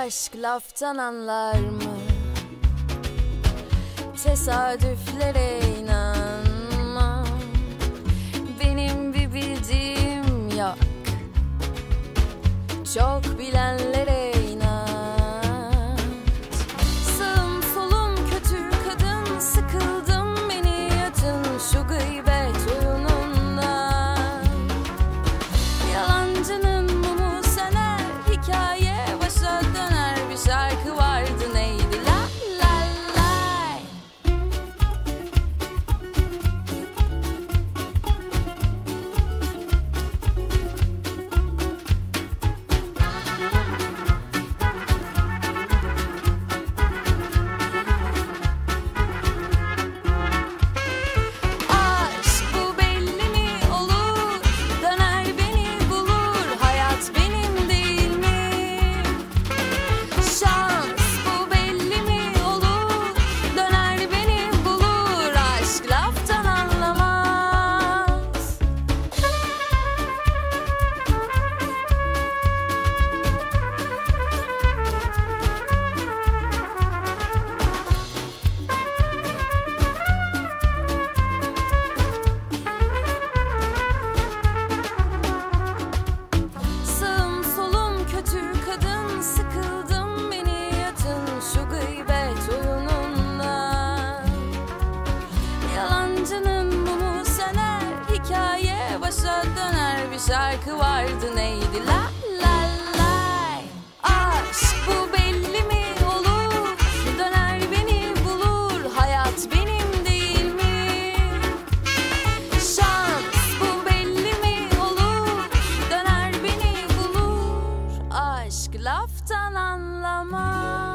Aşk laftan anlar mı? Tesadüflere inanma. Benim bir bildiğim yok. Çok bilenlere inat. Sağım solum kötü kadın, sıkıldım beni yatın şu gıybet oyunundan. Yalancının mumu söner, hikaye başa döner. Bir şarkı vardı neydi la la lay. Aşk bu belli mi olur, döner beni bulur. Hayat benim değil mi? Şans bu belli mi olur, döner beni bulur. Aşk laftan anlamaz. Sağım solum kötü kadın, sıkıldım beni yatın şu gıybet oyunundan. Yalancının mumu söner, hikaye başa döner. Bir şarkı vardı neydi la la lay. Aşk bu belli mi olur, döner beni bulur. Hayat benim değil mi? Şans bu belli mi olur, döner beni bulur. Aşk laftan anlamaz.